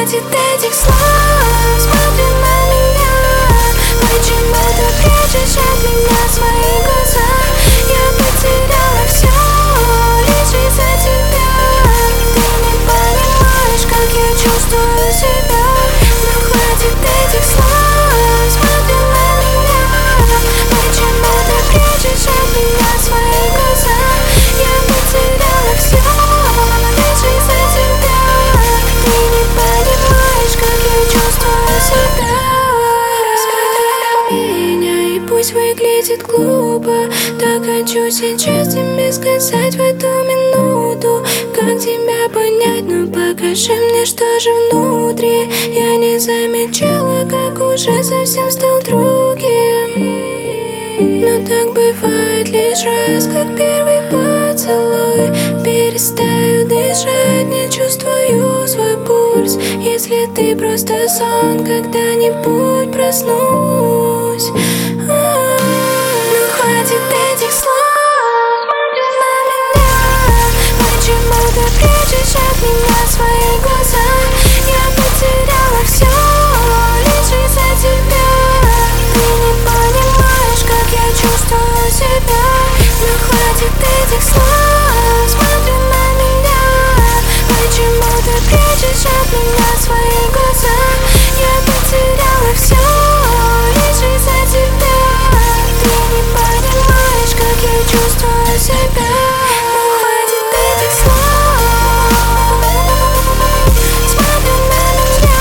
хватит этих слов. Смотри на меня, почему ты прячешь от меня свои глаза? Я потеряла все лишь из-за тебя. Ты не понимаешь, как я чувствую себя. Но хватит этих слов. Смотри на меня, почему ты прячешь от меня свои глаза? Я потеряла все лишь из-за тебя. Ты не понимаешь, как я чувствую себя. Смотри на меня, и пусть выглядит глупо, так хочу сейчас тебе сказать в эту минуту. Как тебя понять, но покажи мне, что же внутри. Я не замечала, как уже совсем стал другим. Но так бывает лишь раз, как первый поцелуй. Перестаю дышать, не чувствую свой пульс. Если ты просто сон, когда-нибудь проснусь. Ну хватит этих слов. Смотри на меня, почему ты прячешь от меня свои глаза? Я потеряла все лишь из-за тебя. Ты не понимаешь, как я чувствую себя. Ну хватит этих слов. Смотри на меня, почему ты прячешь от меня свои глаза? Я потеряла все лишь из-за тебя. Ты не понимаешь, как я чувствую себя. Ну хватит этих слов. Смотри на меня,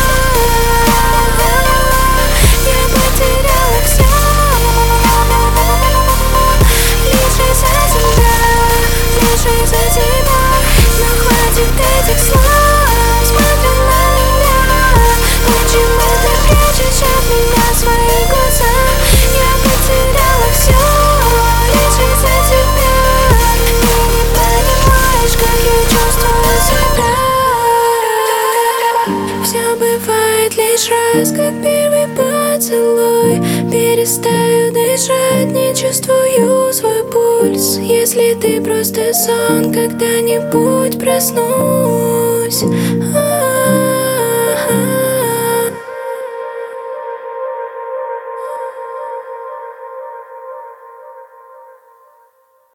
я потеряла все лишь из-за тебя, лишь из-за тебя. Но хватит этих слов. Смотри на меня, почему ты прячешь от меня свои глаза? Я потеряла все лишь из-за тебя. Ты не понимаешь, как я чувствую себя. Все бывает лишь раз, как первый поцелуй. Перестаю дышать, не чувствую свой пульс. Если ты просто сон, когда-нибудь проснусь.